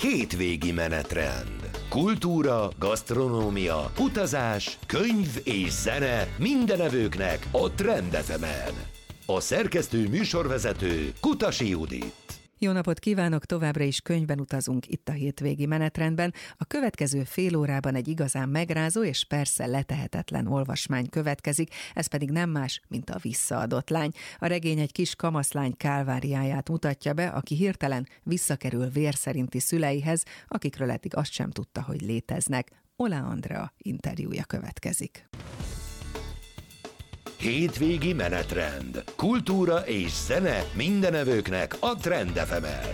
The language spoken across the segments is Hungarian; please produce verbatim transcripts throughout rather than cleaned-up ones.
Hétvégi menetrend. Kultúra, gasztronómia, utazás, könyv és zene minden evőknek a Trend ef emen. A szerkesztő műsorvezető Kutasi Judit. Jó napot kívánok, továbbra is könyvben utazunk itt a hétvégi menetrendben. A következő fél órában egy igazán megrázó és persze letehetetlen olvasmány következik, ez pedig nem más, mint a Visszaadott lány. A regény egy kis kamaszlány kálváriáját mutatja be, aki hirtelen visszakerül vér szerinti szüleihez, akikről eddig azt sem tudta, hogy léteznek. Oláh Andrea interjúja következik. Hétvégi menetrend. Kultúra és zene minden evőknek a Trend ef emen.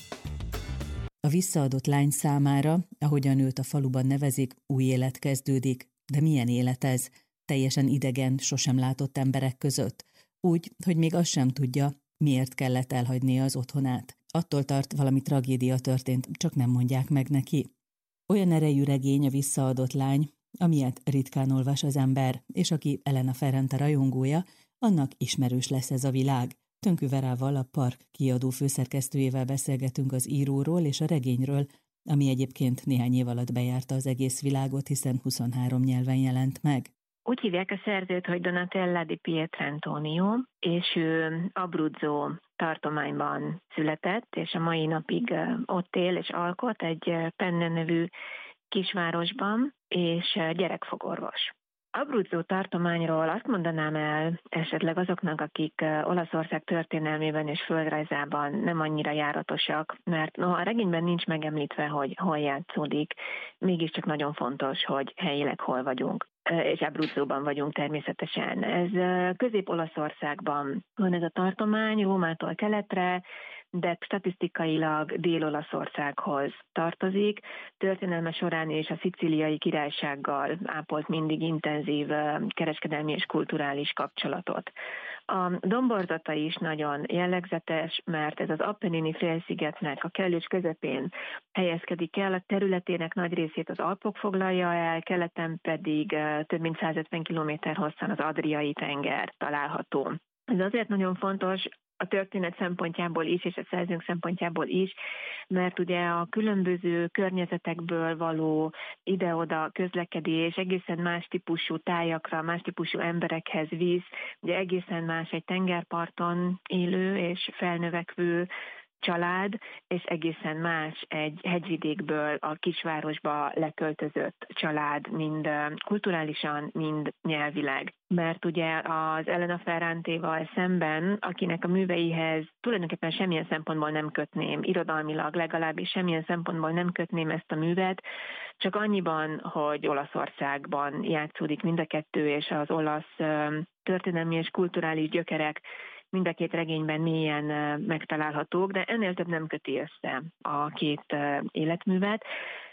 A visszaadott lány számára, ahogyan őt a faluban nevezik, új élet kezdődik. De milyen élet ez? Teljesen idegen, sosem látott emberek között. Úgy, hogy még azt sem tudja, miért kellett elhagynia az otthonát. Attól tart, valami tragédia történt, csak nem mondják meg neki. Olyan erejű regény a Visszaadott lány, amilyet ritkán olvas az ember, és aki Elena Ferrante rajongója, annak ismerős lesz ez a világ. Tönkő Verával, a Park kiadó főszerkesztőjével beszélgetünk az íróról és a regényről, ami egyébként néhány év alatt bejárta az egész világot, hiszen huszonhárom nyelven jelent meg. Úgy hívják a szerzőt, hogy Donatella di Pietrantonio, és ő Abruzzo tartományban született, és a mai napig ott él és alkot egy Penne nevű kisvárosban, és gyerekfogorvos. Abruzzo tartományról azt mondanám el esetleg azoknak, akik Olaszország történelmében és földrajzában nem annyira járatosak, mert no, a regényben nincs megemlítve, hogy hol játszódik, mégiscsak nagyon fontos, hogy helyileg hol vagyunk, és Abruzzóban vagyunk természetesen. Ez Közép-Olaszországban van ez a tartomány, Rómától keletre, de statisztikailag Dél-Olaszországhoz tartozik. Történelme során és a Szicíliai Királysággal ápolt mindig intenzív kereskedelmi és kulturális kapcsolatot. A domborzata is nagyon jellegzetes, mert ez az Appennini félszigetnek a kellős közepén helyezkedik el, a területének nagy részét az Alpok foglalja el, keleten pedig több mint százötven kilométer hosszan az Adriai tenger található. Ez azért nagyon fontos a történet szempontjából is, és a szerzőnk szempontjából is, mert ugye a különböző környezetekből való ide-oda közlekedés egészen más típusú tájakra, más típusú emberekhez visz, ugye egészen más egy tengerparton élő és felnövekvő család, és egészen más egy hegyvidékből a kisvárosba leköltözött család, mind kulturálisan, mind nyelvileg. Mert ugye az Elena Ferrantéval szemben, akinek a műveihez tulajdonképpen semmilyen szempontból nem kötném, irodalmilag legalábbis semmilyen szempontból nem kötném ezt a művet, csak annyiban, hogy Olaszországban játszódik mind a kettő, és az olasz történelmi és kulturális gyökerek mind a két regényben mélyen megtalálhatók, de ennél több nem köti össze a két életművet.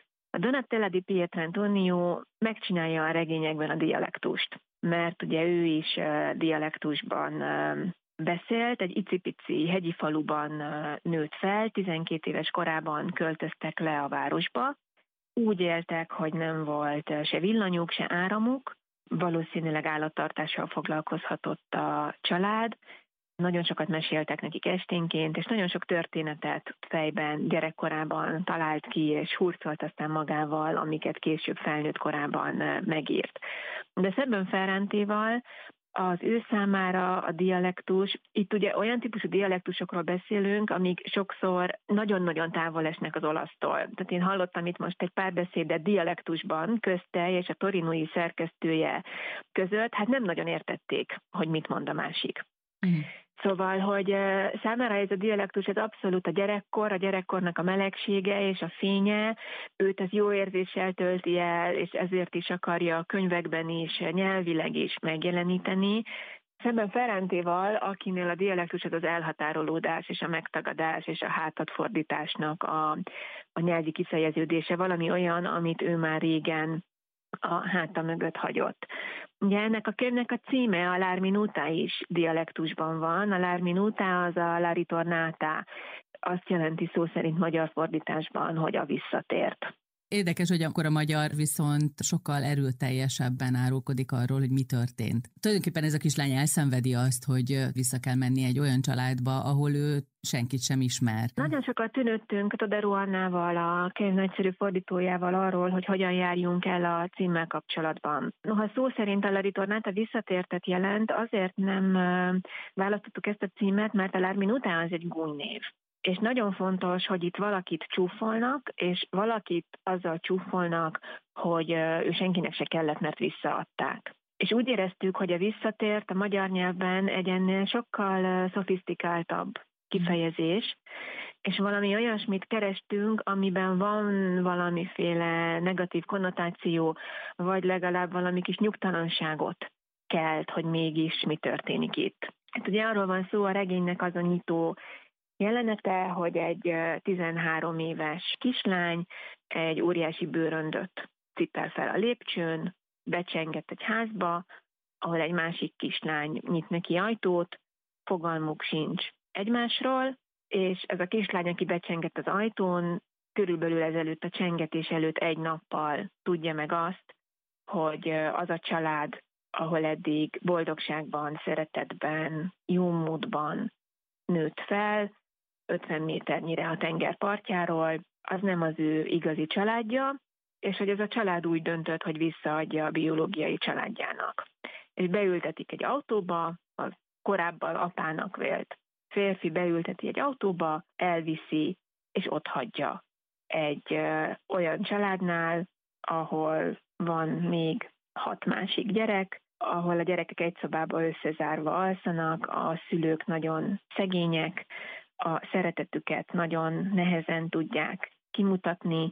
A Donatella di Pietrantonio megcsinálja a regényekben a dialektust, mert ugye ő is dialektusban beszélt, egy icipici hegyi faluban nőtt fel, tizenkét éves korában költöztek le a városba. Úgy éltek, hogy nem volt se villanyuk, se áramuk, valószínűleg állattartással foglalkozhatott a család, nagyon sokat meséltek nekik esténként, és nagyon sok történetet fejben, gyerekkorában talált ki, és hurcolt aztán magával, amiket később felnőtt korában megírt. De Sebben Ferrantéval az ő számára a dialektus, itt ugye olyan típusú dialektusokról beszélünk, amik sokszor nagyon-nagyon távol esnek az olasztól. Tehát én hallottam itt most egy párbeszédet dialektusban közte és a torinói szerkesztője között, hát nem nagyon értették, hogy mit mond a másik. Mm. Szóval, hogy számára ez a dialektus, ez abszolút a gyerekkor, a gyerekkornak a melegsége és a fénye, őt ez jó érzéssel tölti el, és ezért is akarja a könyvekben is, nyelvileg is megjeleníteni. Szemben Ferrantéval, akinél a dialektus az az elhatárolódás és a megtagadás és a hátadfordításnak a, a nyelvi kifejeződése, valami olyan, amit ő már régen a háta mögött hagyott. Ugye ennek a könyvnek a címe, a L'Art Minuta is dialektusban van. A L'Art Minuta az a La Ritornata. Azt jelenti szó szerint magyar fordításban, hogy a visszatért. Érdekes, hogy akkor a magyar viszont sokkal erőteljesebben árulkodik arról, hogy mi történt. Tulajdonképpen ez a kislány elszenvedi azt, hogy vissza kell menni egy olyan családba, ahol ő senkit sem ismer. Nagyon sokat tűnődtünk Toderó Annával, a könyv nagyszerű fordítójával arról, hogy hogyan járjunk el a címmel kapcsolatban. Noha szó szerint a La Ritornata visszatértet jelent, azért nem választottuk ezt a címet, mert a L'Arminutá az egy gúnynév. És nagyon fontos, hogy itt valakit csúfolnak, és valakit azzal csúfolnak, hogy ő senkinek se kellett, mert visszaadták. És úgy éreztük, hogy a visszatért a magyar nyelvben egy ennél sokkal szofisztikáltabb kifejezés, és valami olyasmit kerestünk, amiben van valamiféle negatív konnotáció, vagy legalább valami kis nyugtalanságot kelt, hogy mégis mi történik itt. Hát ugye arról van szó, a regénynek az a nyitó jelenete, hogy egy tizenhárom éves kislány egy óriási bőröndöt cipel fel a lépcsőn, becsengett egy házba, ahol egy másik kislány nyit neki ajtót, fogalmuk sincs egymásról, és ez a kislány, aki becsengett az ajtón, körülbelül ezelőtt a csengetés előtt egy nappal tudja meg azt, hogy az a család, ahol eddig boldogságban, szeretetben, jó módban nőtt fel, ötven méternyire a tenger partjáról, az nem az ő igazi családja, és hogy ez a család úgy döntött, hogy visszaadja a biológiai családjának. És beültetik egy autóba, a korábban apának vélt férfi beülteti egy autóba, elviszi, és ott hagyja egy ö, olyan családnál, ahol van még hat másik gyerek, ahol a gyerekek egy szobába összezárva alszanak, a szülők nagyon szegények, a szeretetüket nagyon nehezen tudják kimutatni,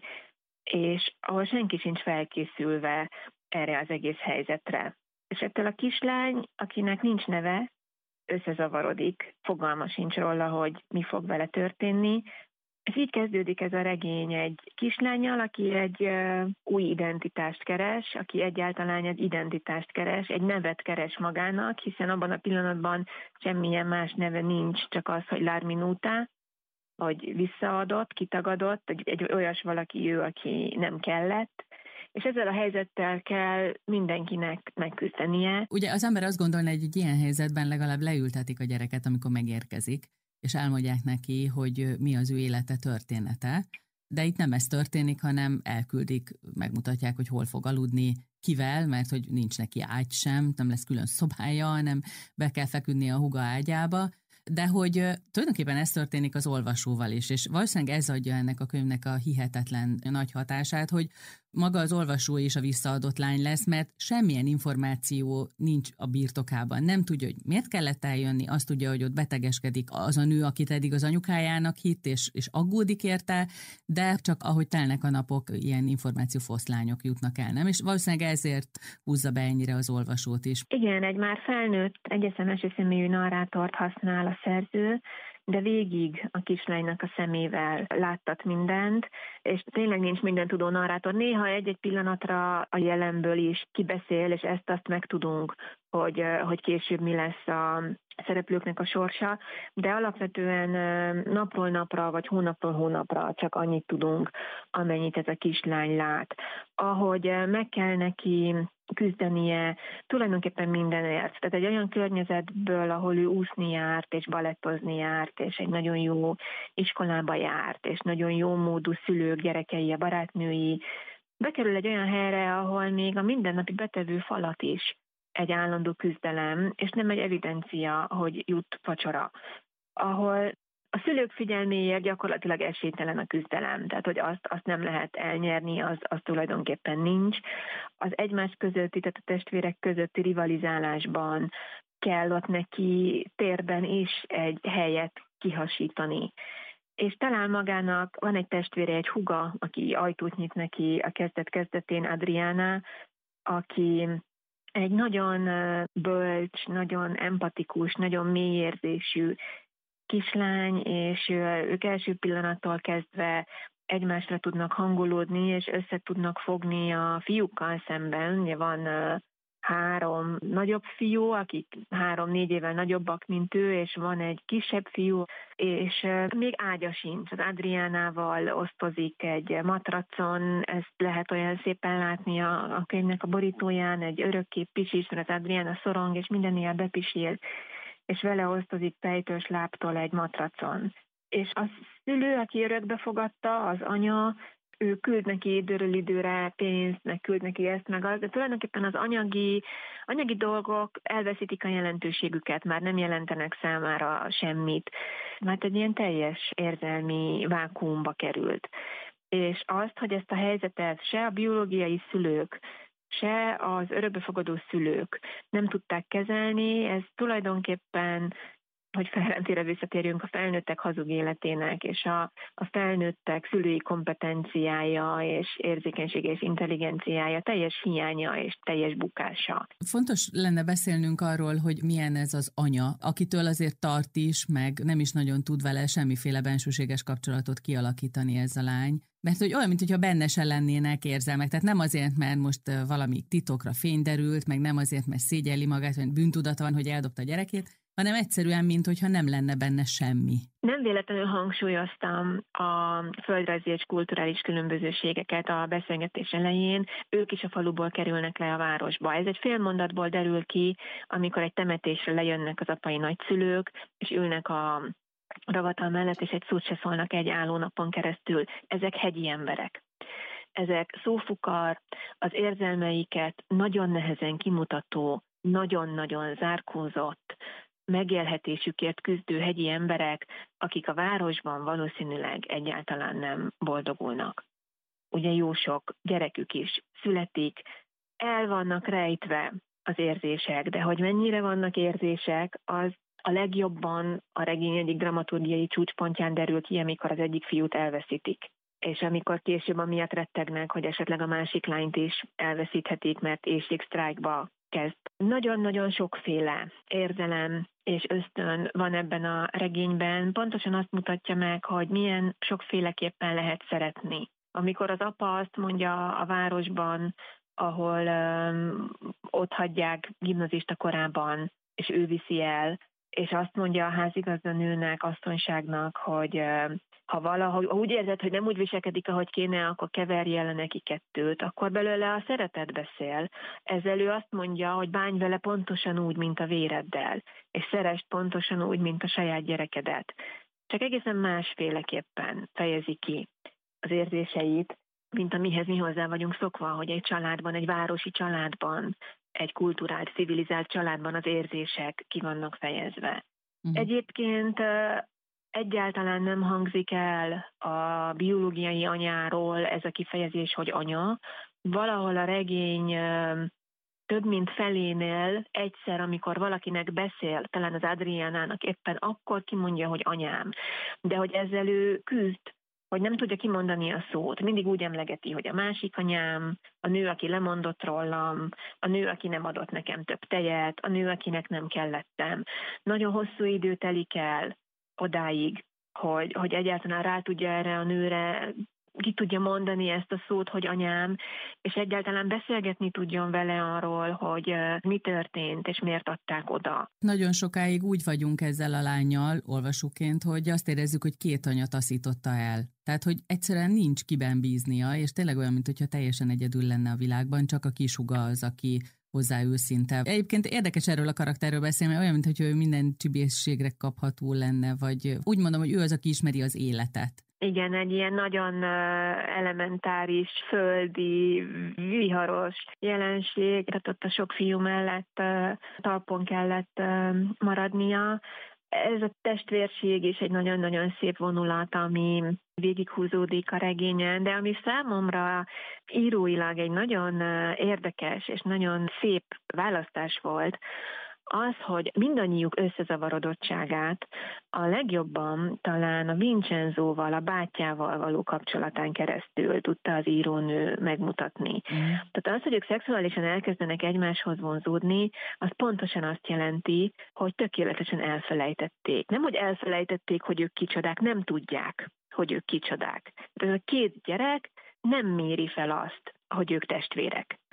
és ahol senki sincs felkészülve erre az egész helyzetre. És ettől a kislány, akinek nincs neve, összezavarodik, fogalma sincs róla, hogy mi fog vele történni. És így kezdődik ez a regény egy kislánnyal, aki egy uh, új identitást keres, aki egyáltalán egy identitást keres, egy nevet keres magának, hiszen abban a pillanatban semmilyen más neve nincs, csak az, hogy L'Arminutá, hogy visszaadott, kitagadott, egy, egy olyas valaki ő, aki nem kellett, és ezzel a helyzettel kell mindenkinek megküzdenie. Ugye az ember azt gondolna, hogy egy ilyen helyzetben legalább leültetik a gyereket, amikor megérkezik, és elmondják neki, hogy mi az ő élete története, de itt nem ez történik, hanem elküldik, megmutatják, hogy hol fog aludni, kivel, mert hogy nincs neki ágy sem, nem lesz külön szobája, hanem be kell feküdni a húga ágyába, de hogy tulajdonképpen ez történik az olvasóval is, és valószínűleg ez adja ennek a könyvnek a hihetetlen nagy hatását, hogy maga az olvasó is a visszaadott lány lesz, mert semmilyen információ nincs a birtokában. Nem tudja, hogy miért kellett eljönni, azt tudja, hogy ott betegeskedik az a nő, akit eddig az anyukájának hitt, és, és aggódik érte, de csak ahogy telnek a napok, ilyen információfoszlányok jutnak el, nem? És valószínűleg ezért húzza be ennyire az olvasót is. Igen, egy már felnőtt, egyeszem elsőszemélyű narrátort használ a szerző, de végig a kislánynak a szemével láttat mindent, és tényleg nincs minden tudó narrátor. Néha egy-egy pillanatra a jelenből is kibeszél, és ezt-azt megtudunk, hogy, hogy később mi lesz a szereplőknek a sorsa, de alapvetően napról napra, vagy hónapról hónapra csak annyit tudunk, amennyit ez a kislány lát. Ahogy meg kell neki küzdenie tulajdonképpen mindenért. Tehát egy olyan környezetből, ahol ő úszni járt, és balettozni járt, és egy nagyon jó iskolába járt, és nagyon jó módú szülők, gyerekei, a barátnői, bekerül egy olyan helyre, ahol még a mindennapi betevő falat is egy állandó küzdelem, és nem egy evidencia, hogy jut vacsora, ahol a szülők figyelméért gyakorlatilag esélytelen a küzdelem, tehát hogy azt, azt nem lehet elnyerni, az, az tulajdonképpen nincs. Az egymás közötti, tehát a testvérek közötti rivalizálásban kell ott neki térben is egy helyet kihasítani. És talán magának van egy testvére, egy húga, aki ajtót nyit neki a kezdet-kezdetén, Adriana, aki egy nagyon bölcs, nagyon empatikus, nagyon mélyérzésű kislány, és ők első pillanattól kezdve egymásra tudnak hangolódni, és össze tudnak fogni a fiúkkal szemben. Ugye van három nagyobb fiú, akik három-négy évvel nagyobbak, mint ő, és van egy kisebb fiú, és még ágya sincs. Az Adriánával osztozik egy matracon, ezt lehet olyan szépen látni a, a könyvnek a borítóján, egy örökké pisis, mert az Adriána szorong, és minden ilyen bepisil, és vele osztozik pejtős lábtól egy matracon. És a szülő, aki örökbe fogadta, az anya, ő küld neki időről időre pénzt, meg küld neki ezt, meg az, de tulajdonképpen az anyagi, anyagi dolgok elveszítik a jelentőségüket, már nem jelentenek számára semmit, mert egy ilyen teljes érzelmi vákuumba került. És azt, hogy ezt a helyzetet se a biológiai szülők, se az örökbefogadó szülők nem tudták kezelni, ez tulajdonképpen, hogy felrendére visszatérjünk, a felnőttek hazug életének, és a, a felnőttek szülői kompetenciája, és érzékenysége és intelligenciája teljes hiánya és teljes bukása. Fontos lenne beszélnünk arról, hogy milyen ez az anya, akitől azért tart is, meg nem is nagyon tud vele semmiféle bensőséges kapcsolatot kialakítani ez a lány. Mert hogy olyan, mintha benne se lennének érzelmek. Tehát nem azért, mert most valami titokra fény derült, meg nem azért, mert szégyelli magát, mert bűntudata van, hogy eldobta a gyerekét, hanem egyszerűen, mintha nem lenne benne semmi. Nem véletlenül hangsúlyoztam a földrajzi és kulturális különbözőségeket a beszélgetés elején. Ők is a faluból kerülnek le a városba. Ez egy fél mondatból derül ki, amikor egy temetésre lejönnek az apai nagyszülők, és ülnek a ravatal mellett, és egy szót se szólnak egy álló napon keresztül. Ezek hegyi emberek. Ezek szófukar, az érzelmeiket nagyon nehezen kimutató, nagyon-nagyon zárkózott, megélhetésükért küzdő hegyi emberek, akik a városban valószínűleg egyáltalán nem boldogulnak. Ugye jó sok gyerekük is születik, el vannak rejtve az érzések, de hogy mennyire vannak érzések, az a legjobban a regény egyik dramaturgiai csúcspontján derül ki, amikor az egyik fiút elveszítik. És amikor később amiatt rettegnek, hogy esetleg a másik lányt is elveszíthetik, mert éhségsztrájkba kezd. Nagyon-nagyon sokféle érzelem és ösztön van ebben a regényben. Pontosan azt mutatja meg, hogy milyen sokféleképpen lehet szeretni. Amikor az apa azt mondja a városban, ahol öm, ott hagyják gimnazista korában, és ő viszi el, és azt mondja a házigazdanőnek, asszonyságnak, hogy ha valahogy úgy érzed, hogy nem úgy viselkedik, ahogy kéne, akkor keverje le neki kettőt, akkor belőle a szeretet beszél. Ezzel ő azt mondja, hogy bánj vele pontosan úgy, mint a véreddel, és szeresd pontosan úgy, mint a saját gyerekedet. Csak egészen másféleképpen fejezi ki az érzéseit, mint amihez mi hozzá vagyunk szokva, hogy egy családban, egy városi családban, egy kulturált, civilizált családban az érzések ki vannak fejezve. Uh-huh. Egyébként egyáltalán nem hangzik el a biológiai anyáról ez a kifejezés, hogy anya. Valahol a regény több mint felénél egyszer, amikor valakinek beszél, talán az Adriánának éppen akkor kimondja, hogy anyám. De hogy ezzel ő küzd, hogy nem tudja kimondani a szót. Mindig úgy emlegeti, hogy a másik anyám, a nő, aki lemondott rólam, a nő, aki nem adott nekem több tejet, a nő, akinek nem kellettem. Nagyon hosszú idő telik el odáig, hogy, hogy egyáltalán rá tudja erre a nőre, ki tudja mondani ezt a szót, hogy anyám, és egyáltalán beszélgetni tudjon vele arról, hogy mi történt, és miért adták oda. Nagyon sokáig úgy vagyunk ezzel a lánnyal, olvasóként, hogy azt érezzük, hogy két anya taszította el. Tehát, hogy egyszerűen nincs kiben bíznia, és tényleg olyan, mintha teljesen egyedül lenne a világban, csak a kisuga az, aki hozzá őszinte. Egyébként érdekes erről a karakterről beszélni, mert olyan, mintha ő minden csibészségre kapható lenne, vagy úgy mondom, hogy ő az, aki ismeri az életet. Igen, egy ilyen nagyon elementáris, földi, viharos jelenség, tehát ott a sok fiú mellett talpon kellett maradnia. Ez a testvérség is egy nagyon-nagyon szép vonulat, ami végighúzódik a regényen, de ami számomra íróilag egy nagyon érdekes és nagyon szép választás volt, az, hogy mindannyiuk összezavarodottságát a legjobban talán a Vincenzóval, a bátyjával való kapcsolatán keresztül tudta az írónő megmutatni. Mm. Tehát az, hogy ők szexuálisan elkezdenek egymáshoz vonzódni, az pontosan azt jelenti, hogy tökéletesen elfelejtették. Nem, hogy elfelejtették, hogy ők kicsodák, nem tudják, hogy ők kicsodák. Ez a két gyerek nem méri fel azt, hogy ők testvérek.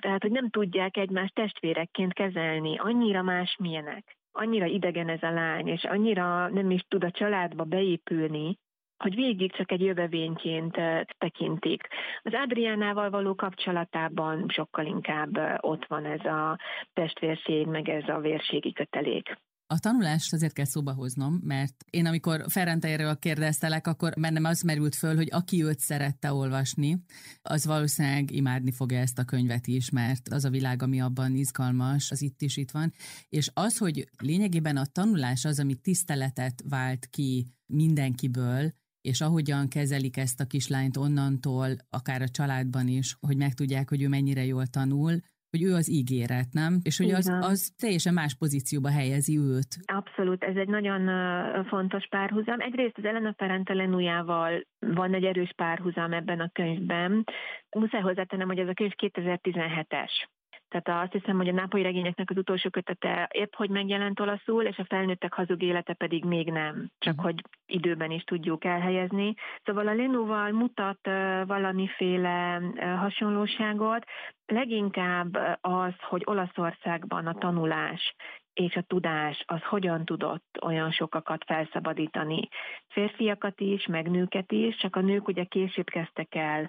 Tehát, hogy nem tudják egymást testvérekként kezelni, annyira másmilyenek. Annyira idegen ez a lány, és annyira nem is tud a családba beépülni, hogy végig csak egy jövevényként tekintik. Az Adriánával való kapcsolatában sokkal inkább ott van ez a testvérség, meg ez a vérségi kötelék. A tanulást azért kell szóba hoznom, mert én amikor Ferranteiről kérdeztelek, akkor bennem az merült föl, hogy aki őt szerette olvasni, az valószínűleg imádni fogja ezt a könyvet is, mert az a világ, ami abban izgalmas, az itt is itt van. És az, hogy lényegében a tanulás az, ami tiszteletet vált ki mindenkiből, és ahogyan kezelik ezt a kislányt onnantól, akár a családban is, hogy megtudják, hogy ő mennyire jól tanul, hogy ő az ígéret, nem? És hogy az, az teljesen más pozícióba helyezi őt. Abszolút, ez egy nagyon fontos párhuzam. Egyrészt az Elena Ferrante-Lenujával van egy erős párhuzam ebben a könyvben. Muszáj hozzátennem, hogy ez a könyv kétezer-tizenhetes. Tehát azt hiszem, hogy a nápolyi regényeknek az utolsó kötete épp hogy megjelent olaszul, és a felnőttek hazug élete pedig még nem, csak uh-huh. hogy időben is tudjuk elhelyezni. Szóval a Lenúval mutat valamiféle hasonlóságot, leginkább az, hogy Olaszországban a tanulás és a tudás az hogyan tudott olyan sokakat felszabadítani. Férfiakat is, meg nőket is, csak a nők ugye később kezdtek el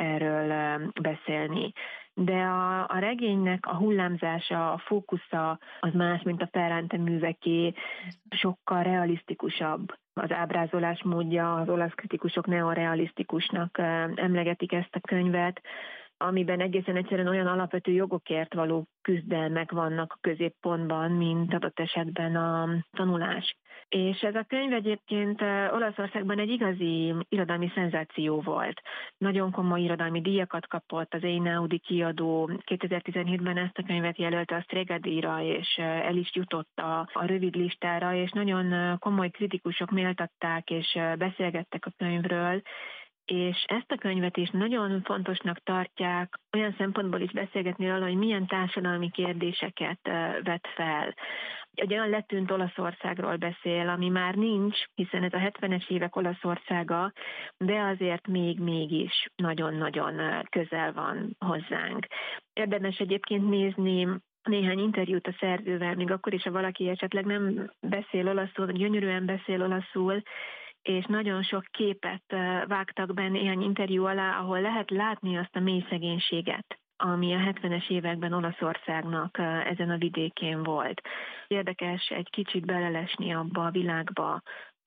erről beszélni. De a, a regénynek a hullámzása, a fókusza az más, mint a Ferrante műveké, sokkal realisztikusabb. Az ábrázolás módja, az olasz kritikusok neorealisztikusnak emlegetik ezt a könyvet, amiben egészen egyszerűen olyan alapvető jogokért való küzdelmek vannak a középpontban, mint adott esetben a tanulás. És ez a könyv egyébként Olaszországban egy igazi irodalmi szenzáció volt. Nagyon komoly irodalmi díjakat kapott, az Einaudi kiadó kétezer-tizenhétben ezt a könyvet jelölte a Strega-díjra, és el is jutott a, a rövid listára, és nagyon komoly kritikusok méltatták és beszélgettek a könyvről, és ezt a könyvet is nagyon fontosnak tartják, olyan szempontból is beszélgetni arról, hogy milyen társadalmi kérdéseket vet fel. Egy olyan letűnt Olaszországról beszél, ami már nincs, hiszen ez a hetvenes évek Olaszországa, de azért még mégis nagyon-nagyon közel van hozzánk. Érdemes egyébként nézni néhány interjút a szerzővel, még akkor is, ha valaki esetleg nem beszél olaszul, vagy gyönyörűen beszél olaszul, és nagyon sok képet vágtak be néhány interjú alá, ahol lehet látni azt a mély szegénységet, ami a hetvenes években Olaszországnak ezen a vidékén volt. Érdekes egy kicsit belelesni abba a világba,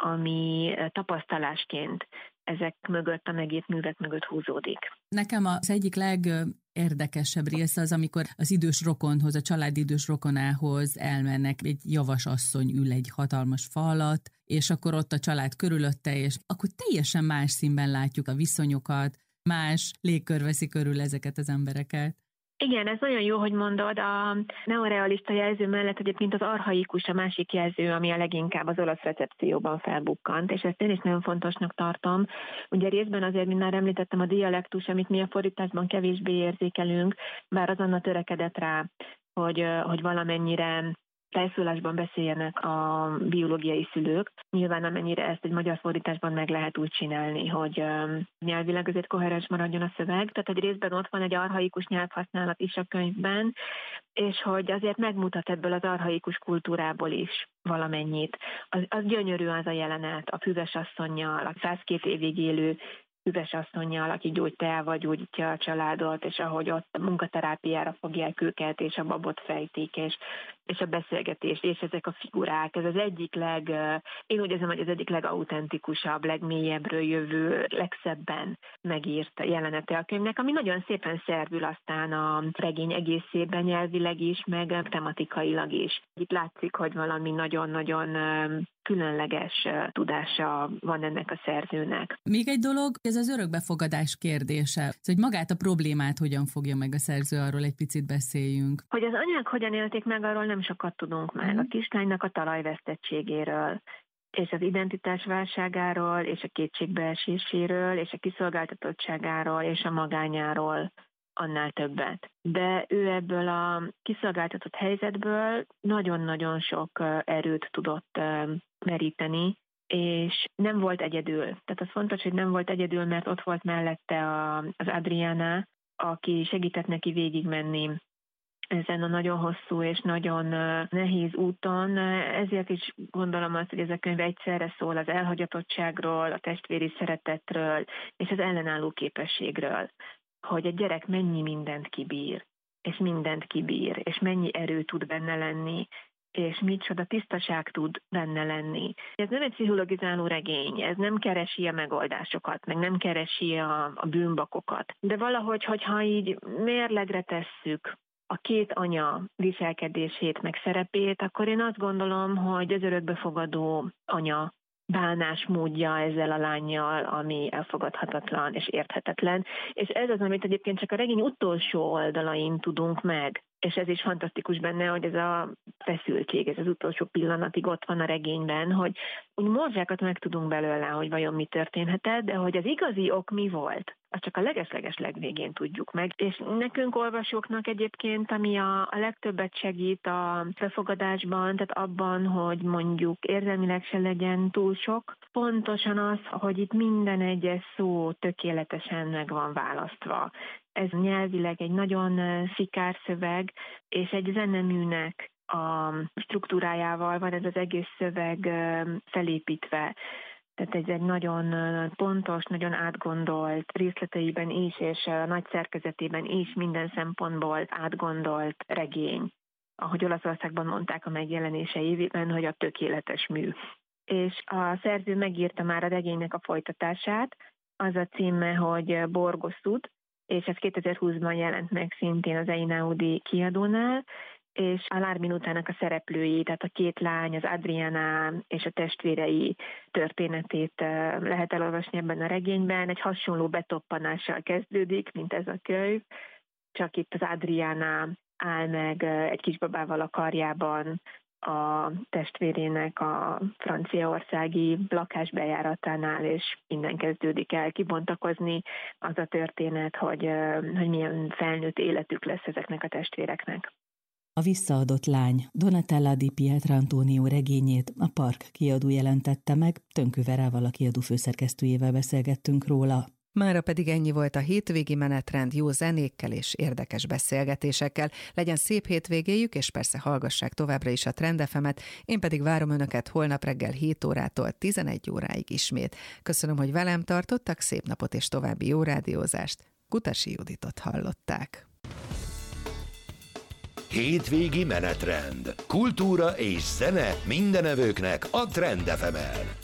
ami tapasztalásként ezek mögött, a megírt művek mögött húzódik. Nekem az egyik legérdekesebb része az, amikor az idős rokonhoz, a család idős rokonához elmennek, egy javas asszony ül egy hatalmas fa alatt, és akkor ott a család körülötte, és akkor teljesen más színben látjuk a viszonyokat, más légkör veszi körül ezeket az embereket. Igen, ez nagyon jó, hogy mondod. A neorealista jelző mellett egyébként az archaikus a másik jelző, ami a leginkább az olasz recepcióban felbukkant, és ezt én is nagyon fontosnak tartom. Ugye részben azért, mint már említettem, a dialektus, amit mi a fordításban kevésbé érzékelünk, bár az Anna törekedett rá, hogy, hogy valamennyire fejszólásban beszéljenek a biológiai szülők. Nyilván amennyire ezt egy magyar fordításban meg lehet úgy csinálni, hogy nyelvileg azért koherens maradjon a szöveg. Tehát egy részben ott van egy archaikus nyelvhasználat is a könyvben, és hogy azért megmutat ebből az archaikus kultúrából is valamennyit. Az, az gyönyörű az a jelenet a füves asszonnyal, a százkét évig élő üves asszonnyal, aki gyógyteával gyógyítja a családot, és ahogy ott munkaterápiára fogják őket, és a babot fejtik, és, és a beszélgetés, és ezek a figurák, ez az egyik leg, én úgy érzem, hogy az egyik legautentikusabb, legmélyebbről jövő, legszebben megírt jelenete a könyvnek, ami nagyon szépen szervül aztán a regény egészében nyelvileg is, meg tematikailag is. Itt látszik, hogy valami nagyon-nagyon különleges tudása van ennek a szerzőnek. Még egy dolog, ez az örökbefogadás kérdése. Szóval, hogy magát a problémát hogyan fogja meg a szerző, arról egy picit beszéljünk. Hogy az anyák hogyan élték meg, arról nem sokat tudunk meg. A kislánynak a talajvesztettségéről, és az identitásválságáról, és a kétségbeeséséről, és a kiszolgáltatottságáról, és a magányáról annál többet. De ő ebből a kiszolgáltatott helyzetből nagyon-nagyon sok erőt tudott meríteni, és nem volt egyedül. Tehát az fontos, hogy nem volt egyedül, mert ott volt mellette a, az Adriana, aki segített neki végigmenni ezen a nagyon hosszú és nagyon nehéz úton. Ezért is gondolom azt, hogy ez a könyv egyszerre szól az elhagyatottságról, a testvéri szeretetről és az ellenálló képességről, hogy a gyerek mennyi mindent kibír, és mindent kibír, és mennyi erő tud benne lenni, és micsoda tisztaság tud benne lenni. Ez nem egy pszichologizáló regény, ez nem keresi a megoldásokat, meg nem keresi a, a bűnbakokat. De valahogy, hogyha így mérlegre tesszük a két anya viselkedését, meg szerepét, akkor én azt gondolom, hogy az örökbefogadó anya bánásmódja ezzel a lánnyal, ami elfogadhatatlan és érthetetlen. És ez az, amit egyébként csak a regény utolsó oldalain tudunk meg. És ez is fantasztikus benne, hogy ez a feszültség, ez az utolsó pillanatig ott van a regényben, hogy úgy morzsákat meg tudunk belőle, hogy vajon mi történhetett, de hogy az igazi ok mi volt, azt csak a leges-leges legvégén tudjuk meg. És nekünk olvasóknak egyébként, ami a, a legtöbbet segít a befogadásban, tehát abban, hogy mondjuk érzelmileg se legyen túl sok, pontosan az, hogy itt minden egyes szó tökéletesen meg van választva. Ez nyelvileg egy nagyon szikár szöveg, és egy zeneműnek a struktúrájával van ez az egész szöveg felépítve. Tehát ez egy nagyon pontos, nagyon átgondolt részleteiben is, és nagy szerkezetében is minden szempontból átgondolt regény. Ahogy Olaszországban mondták a megjelenése évében, hogy a tökéletes mű. És a szerző megírta már a regénynek a folytatását, az a címe, hogy Borgoszud, és ez kétezer-húszban jelent meg szintén az Einaudi kiadónál, és a Lárminutának a szereplői, tehát a két lány, az Adriana és a testvérei történetét lehet elolvasni ebben a regényben. Egy hasonló betoppanással kezdődik, mint ez a könyv, csak itt az Adriana áll meg egy kisbabával a karjában, a testvérének a franciaországi lakásbejáratánál, és minden kezdődik el kibontakozni az a történet, hogy, hogy milyen felnőtt életük lesz ezeknek a testvéreknek. A visszaadott lány Donatella di Pietrantonio regényét a Park kiadó jelentette meg, Tönkő Verával, a kiadó főszerkesztőjével beszélgettünk róla. Mára pedig ennyi volt a hétvégi menetrend jó zenékkel és érdekes beszélgetésekkel. Legyen szép hétvégéjük, és persze hallgassák továbbra is a Trend ef emet, én pedig várom önöket holnap reggel hét órától tizenegy óráig ismét. Köszönöm, hogy velem tartottak, szép napot és további jó rádiózást. Kutasi Juditot hallották. Hétvégi menetrend. Kultúra és zene mindenevőknek a Trend ef emen.